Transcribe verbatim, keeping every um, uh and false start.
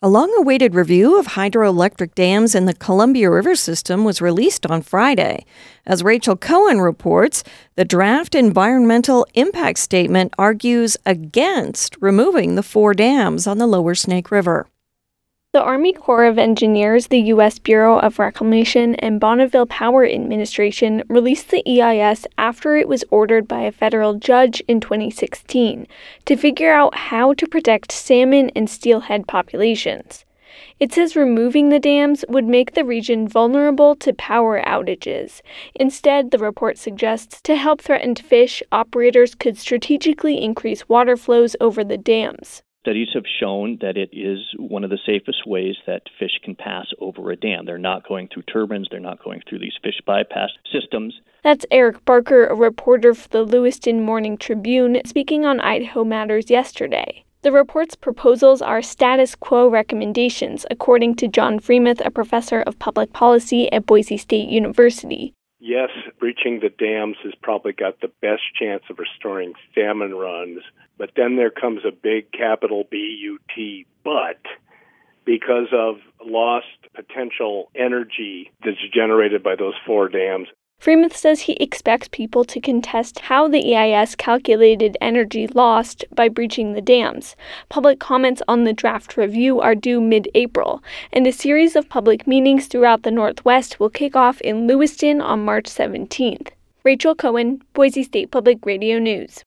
A long-awaited review of hydroelectric dams in the Columbia River system was released on Friday. As Rachel Cohen reports, the draft environmental impact statement argues against removing the four dams on the lower Snake River. The Army Corps of Engineers, the U S Bureau of Reclamation, and Bonneville Power Administration released the E I S after it was ordered by a federal judge in twenty sixteen to figure out how to protect salmon and steelhead populations. It says removing the dams would make the region vulnerable to power outages. Instead, the report suggests to help threatened fish, operators could strategically increase water flows over the dams. Studies have shown that it is one of the safest ways that fish can pass over a dam. They're not going through turbines. They're not going through these fish bypass systems. That's Eric Barker, a reporter for the Lewiston Morning Tribune, speaking on Idaho Matters yesterday. The report's proposals are status quo recommendations, according to John Freemuth, a professor of public policy at Boise State University. Yes, breaching the dams has probably got the best chance of restoring salmon runs, but then there comes a big capital B U T but, because of lost potential energy that's generated by those four dams. Freemuth says he expects people to contest how the E I S calculated energy lost by breaching the dams. Public comments on the draft review are due mid-April, and a series of public meetings throughout the Northwest will kick off in Lewiston on March seventeenth. Rachel Cohen, Boise State Public Radio News.